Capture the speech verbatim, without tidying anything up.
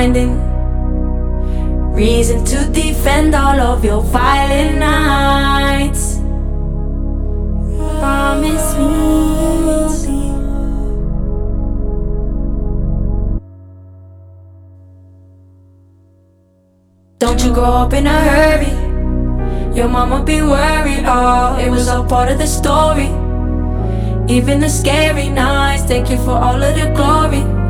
finding reason to defend all of your violent nights. Promise me you'll be. Don't you grow up in a hurry, your mama be worried. Oh, it was all part of the story. Even the scary nights, thank you for all of the glory.